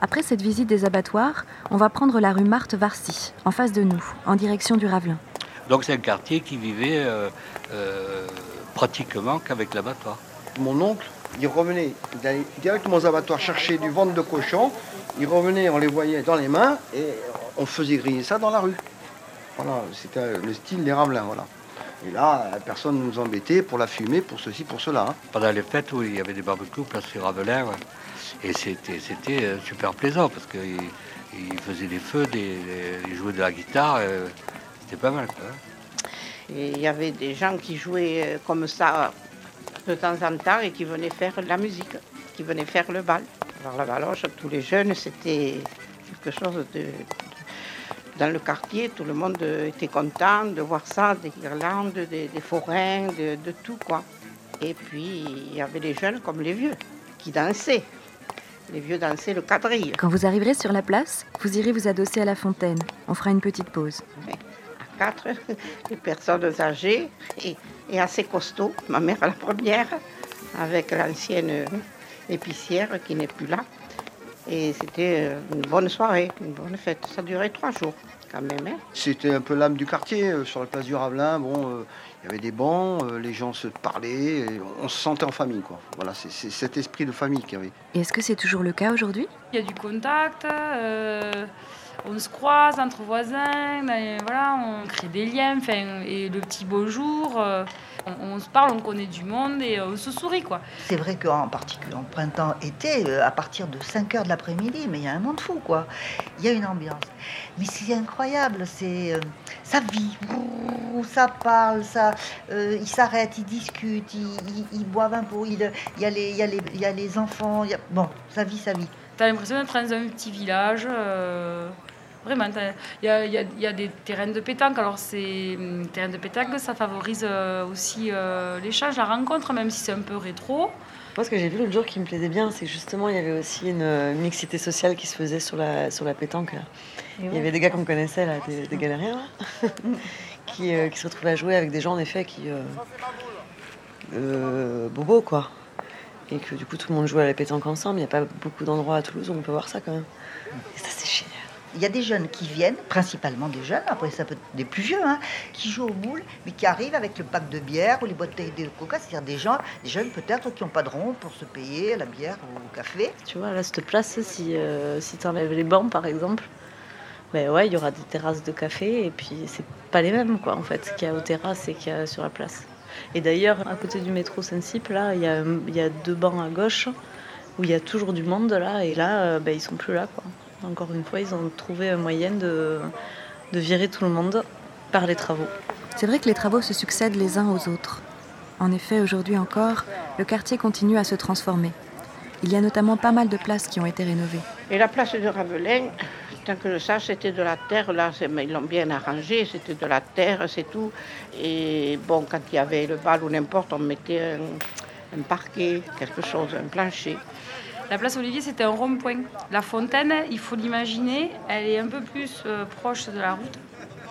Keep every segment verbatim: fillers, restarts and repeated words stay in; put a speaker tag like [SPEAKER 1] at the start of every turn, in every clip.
[SPEAKER 1] Après cette visite des abattoirs, on va prendre la rue Marthe-Varcy, en face de nous, en direction du Ravelin.
[SPEAKER 2] Donc c'est un quartier qui vivait euh, euh, pratiquement qu'avec l'abattoir.
[SPEAKER 3] Mon oncle, il revenait il allait directement aux abattoirs chercher du ventre de cochon. Il revenait, on les voyait dans les mains et on faisait griller ça dans la rue. Voilà, c'était le style des Ravelins, voilà. Et là, personne ne nous embêtait pour la fumer, pour ceci, pour cela. Hein.
[SPEAKER 2] Pendant les fêtes, où il y avait des barbecues, place du Ravelin, ouais. Et c'était, c'était super plaisant parce qu'ils il faisaient des feux, des, ils jouaient de la guitare, euh, c'était pas mal, quoi.
[SPEAKER 4] Et il y avait des gens qui jouaient comme ça de temps en temps et qui venaient faire de la musique, qui venaient faire le bal. Alors la baloche, tous les jeunes, c'était quelque chose de... Dans le quartier, tout le monde était content de voir ça, des guirlandes, des, des forains, de, de tout, quoi. Et puis, il y avait les jeunes comme les vieux qui dansaient. Les vieux dansaient le quadrille.
[SPEAKER 1] Quand vous arriverez sur la place, vous irez vous adosser à la fontaine. On fera une petite pause.
[SPEAKER 4] À quatre, les personnes âgées et, et assez costauds. Ma mère, la première, avec l'ancienne épicière qui n'est plus là. Et c'était une bonne soirée, une bonne fête. Ça durait trois jours, quand même. Hein.
[SPEAKER 3] C'était un peu l'âme du quartier. Euh, sur la place du Ravelin, bon, euh, il y avait des bancs, euh, les gens se parlaient, et on se sentait en famille, quoi. Voilà, c'est, c'est cet esprit de famille qu'il y avait.
[SPEAKER 1] Et est-ce que c'est toujours le cas aujourd'hui ?
[SPEAKER 5] Il y a du contact, euh, on se croise entre voisins, et voilà, on crée des liens, et le petit beau jour, euh, on, on se parle, on connaît du monde et on se sourit, quoi.
[SPEAKER 6] C'est vrai qu'en particulier en printemps, été, à partir de cinq heures de l'après-midi, mais il y a un monde fou, quoi. Il y a une ambiance. Mais c'est incroyable, c'est, euh, ça vit, ça parle, ça, euh, ils s'arrêtent, ils discutent, ils, ils, ils boivent un peu, il y a les, il y a les, il y a les enfants, il y a, bon, ça vit, ça vit.
[SPEAKER 5] T'as l'impression d'être dans un petit village, euh, vraiment. Il y a, y, a, y a des terrains de pétanque. Alors, ces terrains de pétanque, ça favorise euh, aussi euh, l'échange, la rencontre, même si c'est un peu rétro.
[SPEAKER 7] Moi, ce que j'ai vu l'autre jour qui me plaisait bien, c'est justement, il y avait aussi une mixité sociale qui se faisait sur la, sur la pétanque. Là. Il y avait des gars qu'on connaissait, là, des, des galériens, là, qui, euh, qui se retrouvaient à jouer avec des gens, en effet, qui... Euh, euh, bobos, quoi. Et que du coup tout le monde joue à la pétanque ensemble. Il n'y a pas beaucoup d'endroits à Toulouse où on peut voir ça quand même. Et ça c'est génial.
[SPEAKER 6] Il y a des jeunes qui viennent, principalement des jeunes, après ça peut être des plus vieux, hein, qui jouent au boule, mais qui arrivent avec le pack de bière ou les bouteilles de coca, c'est-à-dire des gens, des jeunes peut-être qui n'ont pas de rond pour se payer la bière ou le café.
[SPEAKER 8] Tu vois, là, cette place, si, euh, si tu enlèves les bancs par exemple, ben ouais, il y aura des terrasses de café et puis c'est pas les mêmes quoi en fait, ce qu'il y a aux terrasses et qu'il y a sur la place. Et d'ailleurs, à côté du métro Saint-Cyp, là, il y a, il y a deux bancs à gauche où il y a toujours du monde, là, et là, euh, ben, ils sont plus là, quoi. Encore une fois, ils ont trouvé un moyen de, de virer tout le monde par les travaux.
[SPEAKER 1] C'est vrai que les travaux se succèdent les uns aux autres. En effet, aujourd'hui encore, le quartier continue à se transformer. Il y a notamment pas mal de places qui ont été rénovées.
[SPEAKER 4] Et la place de Ravelin, tant que je sache, c'était de la terre, là, ils l'ont bien arrangé, c'était de la terre, c'est tout. Et bon, quand il y avait le bal ou n'importe, on mettait un, un parquet, quelque chose, un plancher.
[SPEAKER 5] La place Olivier, c'était un rond-point. La fontaine, il faut l'imaginer, elle est un peu plus euh, proche de la route.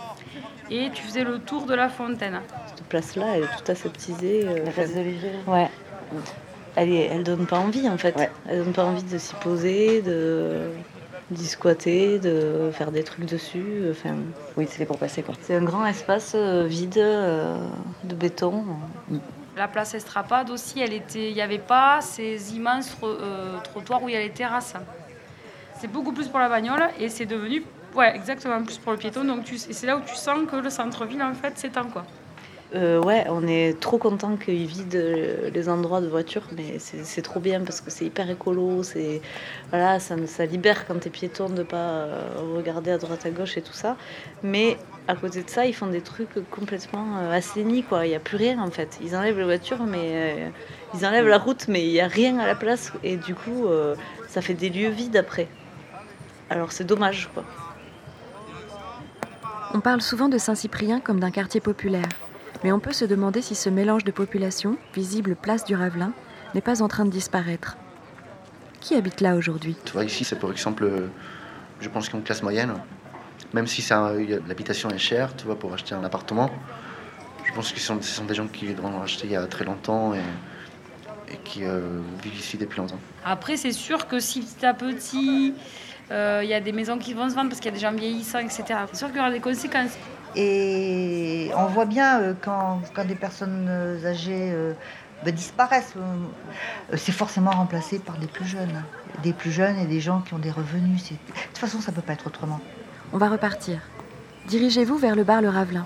[SPEAKER 5] Et tu faisais le tour de la fontaine.
[SPEAKER 8] Cette place-là, elle est toute aseptisée. Euh,
[SPEAKER 7] la place d'Olivier.
[SPEAKER 8] Ouais. Elle, est, elle donne pas envie, en fait. Ouais. Elle donne pas envie de s'y poser, de... d'y squatter, de faire des trucs dessus. Enfin,
[SPEAKER 7] oui, c'est pour passer, quoi.
[SPEAKER 8] C'est un grand espace euh, vide euh, de béton.
[SPEAKER 5] La place Estrapade aussi, elle était, il n'y avait pas ces immenses euh, trottoirs où il y a les terrasses. C'est beaucoup plus pour la bagnole et c'est devenu, ouais, exactement plus pour le piéton. Donc tu, c'est là où tu sens que le centre-ville en fait s'étend quoi.
[SPEAKER 8] Euh, ouais, on est trop content qu'ils vident les endroits de voitures, mais c'est, c'est trop bien parce que c'est hyper écolo, c'est, voilà, ça, ça libère quand t'es piéton de pas regarder à droite à gauche et tout ça. Mais à côté de ça, ils font des trucs complètement assainis, quoi. Il n'y a plus rien en fait. Ils enlèvent les voitures, mais euh, ils enlèvent la route, mais il n'y a rien à la place. Et du coup, euh, ça fait des lieux vides après. Alors c'est dommage, quoi.
[SPEAKER 1] On parle souvent de Saint-Cyprien comme d'un quartier populaire. Mais on peut se demander si ce mélange de population, visible place du Ravelin, n'est pas en train de disparaître. Qui habite là aujourd'hui ?
[SPEAKER 3] Tu vois, ici, c'est par exemple, je pense qu'il y a une classe moyenne. Même si ça, l'habitation est chère, tu vois, pour acheter un appartement, je pense que ce sont, ce sont des gens qui viendront acheter il y a très longtemps et
[SPEAKER 9] et qui euh, vivent ici depuis longtemps.
[SPEAKER 5] Après, c'est sûr que si petit à petit, il euh, y a des maisons qui vont se vendre parce qu'il y a des gens vieillissants, et cetera, c'est sûr qu'il y aura des conséquences.
[SPEAKER 6] Et on voit bien euh, quand, quand des personnes âgées euh, ben, disparaissent, euh, c'est forcément remplacé par des plus jeunes. Des plus jeunes et des gens qui ont des revenus. C'est... De toute façon, ça ne peut pas être autrement.
[SPEAKER 1] On va repartir. Dirigez-vous vers le bar Le Ravelin.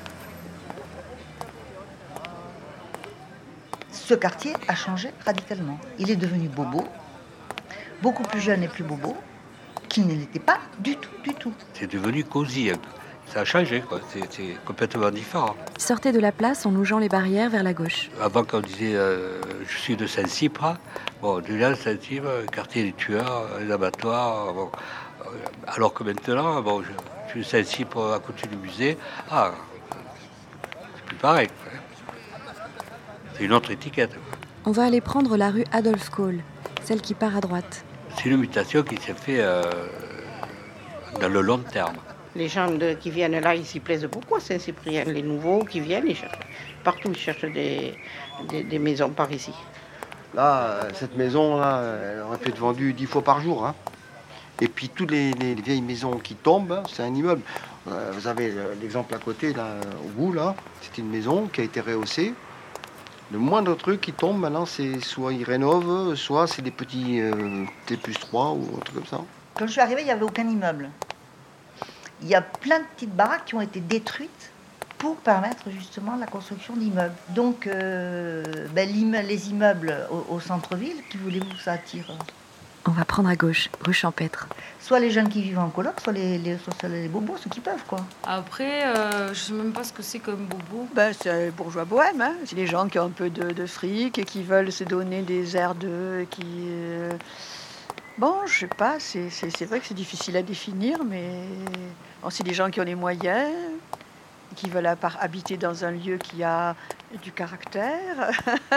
[SPEAKER 6] Ce quartier a changé radicalement. Il est devenu bobo, beaucoup plus jeune et plus bobo, qu'il ne l'était pas du tout, du tout.
[SPEAKER 2] C'est devenu cosy. Ça a changé, quoi. C'est, c'est complètement différent.
[SPEAKER 1] Sortez de la place en longeant les barrières vers la gauche.
[SPEAKER 2] Avant, quand on disait euh, je suis de Saint-Cypre, bon, déjà Saint-Cypre, quartier des tueurs, les abattoirs. Bon, euh, alors que maintenant, bon, je, je suis de Saint-Cypre à côté du musée. Ah, c'est plus pareil. Quoi. C'est une autre étiquette.
[SPEAKER 1] On va aller prendre la rue Adolphe Kohl, celle qui part à droite.
[SPEAKER 2] C'est une mutation qui s'est faite euh, dans le long terme.
[SPEAKER 4] Les gens de, qui viennent là, ils s'y plaisent beaucoup à Saint-Cyprien. Les nouveaux qui viennent, ils cherchent, partout ils cherchent des, des, des maisons par ici.
[SPEAKER 3] Là, cette maison-là, elle aurait pu être vendue dix fois par jour. Hein. Et puis toutes les, les vieilles maisons qui tombent, hein, c'est un immeuble. Euh, vous avez l'exemple à côté, là, au bout, là, c'était une maison qui a été rehaussée. Le moindre truc qui tombe, maintenant, c'est soit ils rénovent, soit c'est des petits euh, T plus trois ou un truc comme ça.
[SPEAKER 6] Quand je suis arrivée, il n'y avait aucun immeuble. Il y a plein de petites baraques qui ont été détruites pour permettre justement la construction d'immeubles. Donc, euh, ben, les immeubles au, au centre-ville, qui voulez-vous que ça attire?
[SPEAKER 1] On va prendre à gauche, rue Champêtre.
[SPEAKER 6] Soit les jeunes qui vivent en coloc, soit les, les, soit les bobos, ceux qui peuvent, quoi.
[SPEAKER 5] Après, euh, je ne sais même pas ce que c'est comme bobo.
[SPEAKER 10] Ben, c'est bourgeois bohème, hein. C'est les gens qui ont un peu de, de fric et qui veulent se donner des airs d'eux, qui... Euh... Bon, je sais pas, c'est, c'est, c'est vrai que c'est difficile à définir, mais bon, c'est des gens qui ont les moyens, qui veulent habiter dans un lieu qui a du caractère.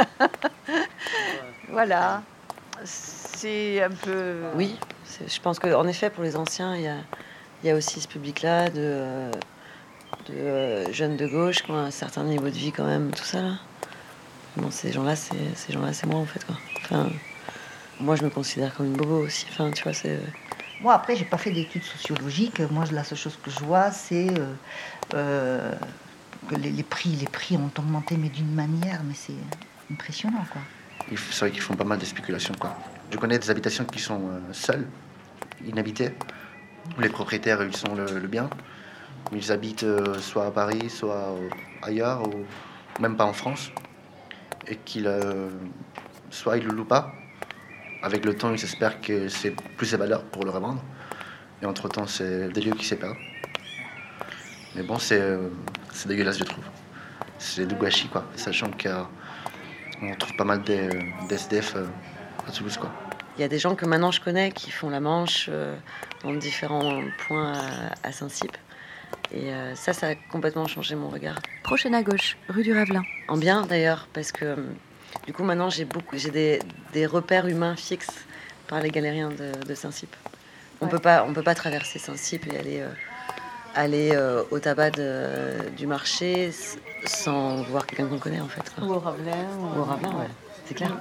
[SPEAKER 10] Voilà. C'est un peu...
[SPEAKER 7] Oui, c'est, je pense qu'en effet, pour les anciens, il y a, il y a aussi ce public-là de, de euh, jeunes de gauche qui ont un certain niveau de vie quand même, tout ça là. Bon, ces gens-là, c'est, ces gens-là, c'est moi en fait, quoi. Enfin... Moi, je me considère comme une bobo aussi. Enfin, tu vois, c'est...
[SPEAKER 6] Moi, après, j'ai pas fait d'études sociologiques. Moi, la seule chose que je vois, c'est euh, euh, que les, les prix, les prix ont augmenté, mais d'une manière, mais c'est impressionnant, quoi.
[SPEAKER 9] C'est vrai qu'ils font pas mal de spéculations, quoi. Je connais des habitations qui sont euh, seules, inhabitées, où les propriétaires, ils sont le, le bien. Ils habitent euh, soit à Paris, soit euh, ailleurs, ou même pas en France, et qu'ils, euh, soit ils le louent pas. Avec le temps, ils espèrent que c'est plus ses valeurs pour le revendre. Et entre-temps, c'est des lieux qui se perdent. Mais bon, c'est, c'est dégueulasse, je trouve. C'est du gâchis, quoi. Sachant qu'on trouve pas mal d'S D F à Toulouse, quoi.
[SPEAKER 7] Il y a des gens que maintenant je connais qui font la Manche euh, dans différents points à, à Saint-Cypre. Et euh, ça, ça a complètement changé mon regard.
[SPEAKER 1] Prochaine à gauche, rue du Ravelin.
[SPEAKER 7] En bien, d'ailleurs, parce que... Du coup, maintenant, j'ai beaucoup, j'ai des, des repères humains fixes par les galériens de, de Saint-Cypre. On ouais. peut pas, on peut pas traverser Saint-Cypre et aller, euh, aller euh, au tabac de, du marché sans voir quelqu'un qu'on connaît, en fait. Quoi.
[SPEAKER 10] Ou au Ravelin.
[SPEAKER 7] Ou au Ravelin, ouais. C'est clair.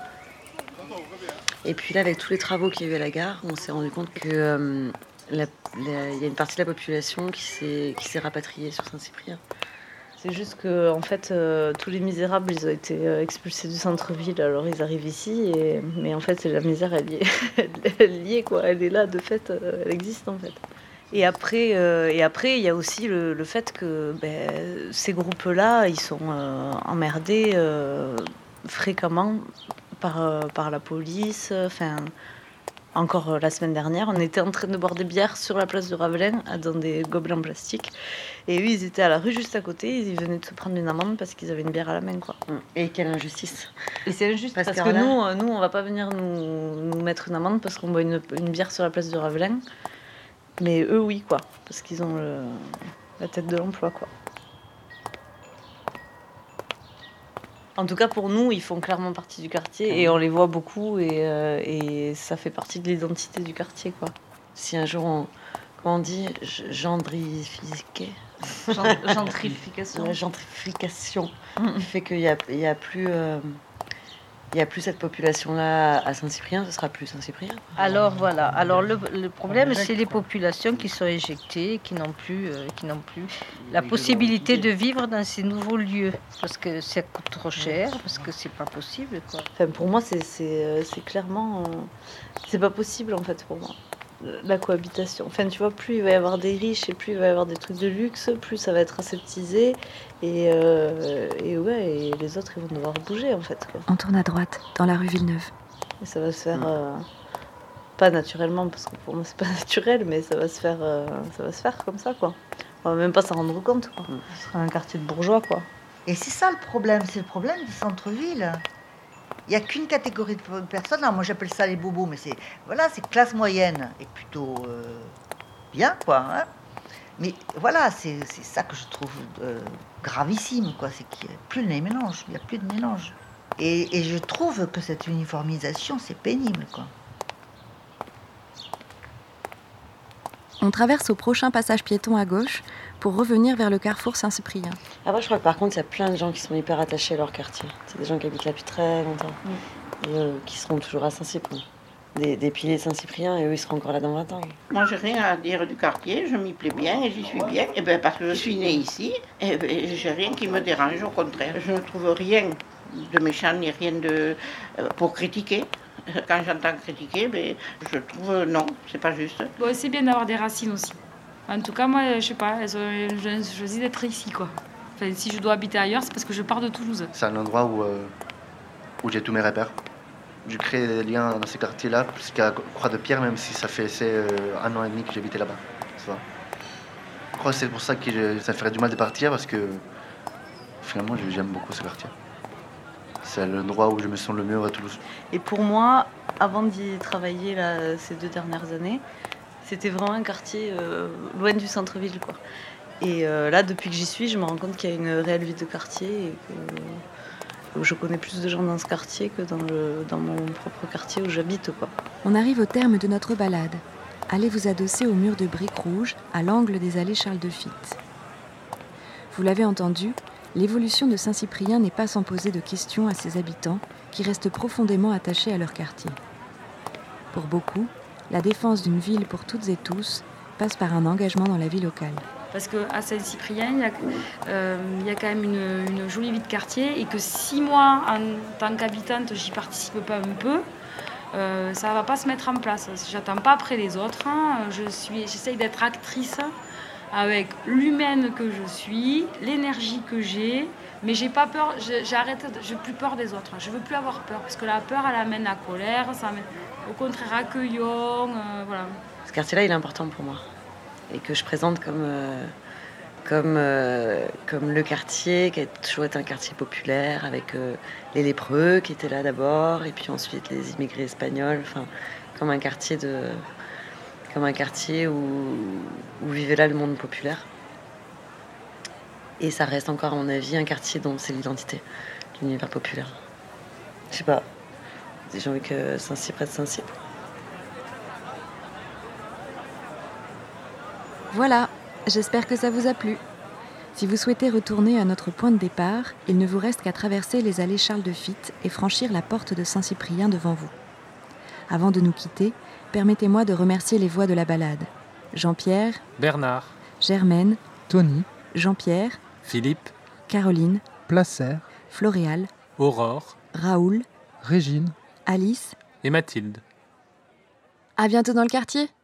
[SPEAKER 7] Et puis là, avec tous les travaux qu'il y a eu à la gare, on s'est rendu compte que euh, la, la, y a une partie de la population qui s'est, qui s'est rapatriée sur Saint-Cyprien.
[SPEAKER 8] C'est juste que, en fait, euh, tous les misérables, ils ont été euh, expulsés du centre-ville, alors ils arrivent ici, et... mais en fait, la misère, elle y est, elle y est, quoi. Elle est là, de fait, euh, elle existe, en fait. Et après, euh, et après, il y a aussi le, le fait que ben, ces groupes-là, ils sont euh, emmerdés euh, fréquemment par, euh, par la police, enfin... Encore la semaine dernière, on était en train de boire des bières sur la place du Ravelin dans des gobelets en plastique. Et eux, ils étaient à la rue juste à côté. Ils venaient de se prendre une amende parce qu'ils avaient une bière à la main, quoi.
[SPEAKER 7] Et quelle injustice.
[SPEAKER 8] Et c'est injuste parce, parce que
[SPEAKER 7] là...
[SPEAKER 8] nous, nous, on va pas venir nous, nous mettre une amende parce qu'on boit une, une bière sur la place du Ravelin. Mais eux, oui, quoi. Parce qu'ils ont le, la tête de l'emploi, quoi. En tout cas, pour nous, ils font clairement partie du quartier et on les voit beaucoup et, euh, et ça fait partie de l'identité du quartier, quoi.
[SPEAKER 7] Si un jour on, comment on dit, gendrifié,
[SPEAKER 8] gentrification,
[SPEAKER 7] la gentrification mmh. fait qu'il y a, il y a plus, euh, il n'y a plus cette population-là à Saint-Cyprien, ce sera plus Saint-Cyprien.
[SPEAKER 11] Alors voilà, alors le, le problème c'est les populations qui sont éjectées, qui n'ont plus, euh, qui n'ont plus la possibilité de vivre dans ces nouveaux lieux, parce que ça coûte trop cher, parce que c'est pas possible quoi.
[SPEAKER 8] Enfin, pour moi c'est, c'est, euh, c'est clairement, euh, c'est pas possible en fait pour moi. La cohabitation. Enfin, tu vois, plus il va y avoir des riches et plus il va y avoir des trucs de luxe, plus ça va être aseptisé. Et, euh, et ouais, et les autres, ils vont devoir bouger, en fait. Quoi.
[SPEAKER 1] On tourne à droite, dans la rue Villeneuve.
[SPEAKER 8] Et ça va se faire, euh, pas naturellement, parce que pour moi, c'est pas naturel, mais ça va se faire, euh, ça va se faire comme ça, quoi. On va même pas s'en rendre compte, quoi. Ce sera un quartier de bourgeois, quoi.
[SPEAKER 6] Et c'est ça le problème, c'est le problème du centre-ville. Il n'y a qu'une catégorie de personnes, alors moi j'appelle ça les bobos, mais c'est voilà, c'est classe moyenne et plutôt euh, bien, quoi. Hein, mais voilà, c'est, c'est ça que je trouve euh, gravissime, quoi. C'est qu'il n'y a plus de mélange, il n'y a plus de mélange. Et, et je trouve que cette uniformisation, c'est pénible, quoi.
[SPEAKER 1] On traverse au prochain passage piéton à gauche pour revenir vers le carrefour Saint-Cyprien.
[SPEAKER 7] Ah, moi, je crois que par contre, il y a plein de gens qui sont hyper attachés à leur quartier. C'est des gens qui habitent là depuis très longtemps, mm. et euh, qui seront toujours à Saint-Cyprien. Des, des piliers de Saint-Cyprien, et eux, ils seront encore là dans vingt ans.
[SPEAKER 4] Moi, j'ai rien à dire du quartier, je m'y plais bien et j'y suis bien. Et ben, parce que je suis née ici, et ben, j'ai rien qui me dérange, au contraire. Je ne trouve rien de méchant ni rien de euh, pour critiquer. Quand j'entends critiquer, ben, je trouve non, c'est pas juste.
[SPEAKER 5] Bon, c'est bien d'avoir des racines aussi. En tout cas, moi, je sais pas, je choisis d'être ici, quoi. Enfin, si je dois habiter ailleurs, c'est parce que je pars de Toulouse.
[SPEAKER 9] C'est un endroit où, euh, où j'ai tous mes repères. Je crée des liens dans ces quartiers-là, jusqu'à Croix-de-Pierre, même si ça fait c'est, euh, un an et demi que j'habitais là-bas. Tu vois. Je crois que c'est pour ça que je, ça me ferait du mal de partir, parce que finalement, j'aime beaucoup ce quartier. C'est l'endroit où je me sens le mieux à Toulouse.
[SPEAKER 8] Et pour moi, avant d'y travailler là, ces deux dernières années, c'était vraiment un quartier euh, loin du centre-ville, quoi. Et euh, là, depuis que j'y suis, je me rends compte qu'il y a une réelle vie de quartier et que, que je connais plus de gens dans ce quartier que dans, le, dans mon propre quartier où j'habite, quoi.
[SPEAKER 1] On arrive au terme de notre balade. Allez vous adosser au mur de briques rouges à l'angle des allées Charles de Fitte. Vous l'avez entendu, l'évolution de Saint-Cyprien n'est pas sans poser de questions à ses habitants qui restent profondément attachés à leur quartier. Pour beaucoup, la défense d'une ville pour toutes et tous passe par un engagement dans la vie locale.
[SPEAKER 5] Parce qu'à Saint-Cyprien, il y a, euh, il y a quand même une, une jolie vie de quartier et que si moi, en tant qu'habitante, j'y participe pas un peu, euh, ça ne va pas se mettre en place. J'attends pas après les autres. Hein. Je suis, j'essaye d'être actrice avec l'humaine que je suis, l'énergie que j'ai, mais j'ai pas peur, j'arrête, j'ai plus peur des autres. Je veux plus avoir peur parce que la peur, elle amène la colère, ça amène, au contraire accueillant, euh, voilà.
[SPEAKER 7] Ce quartier-là, il est important pour moi et que je présente comme euh, comme euh, comme le quartier qui a toujours été un quartier populaire avec euh, les lépreux qui étaient là d'abord et puis ensuite les immigrés espagnols, enfin comme un quartier de comme un quartier où, où vivait là le monde populaire. Et ça reste encore, à mon avis, un quartier dont c'est l'identité, l'univers populaire. Je sais pas, j'ai envie que Saint-Cyr reste Saint-Cyr.
[SPEAKER 1] Voilà, j'espère que ça vous a plu. Si vous souhaitez retourner à notre point de départ, il ne vous reste qu'à traverser les allées Charles de Fitte et franchir la porte de Saint-Cyprien devant vous. Avant de nous quitter, permettez-moi de remercier les voix de la balade. Jean-Pierre,
[SPEAKER 12] Bernard,
[SPEAKER 1] Germaine,
[SPEAKER 12] Tony,
[SPEAKER 1] Jean-Pierre,
[SPEAKER 12] Philippe,
[SPEAKER 1] Caroline,
[SPEAKER 12] Placer,
[SPEAKER 1] Floréal,
[SPEAKER 12] Aurore,
[SPEAKER 1] Raoul,
[SPEAKER 12] Régine,
[SPEAKER 1] Alice
[SPEAKER 12] et Mathilde.
[SPEAKER 1] À bientôt dans le quartier!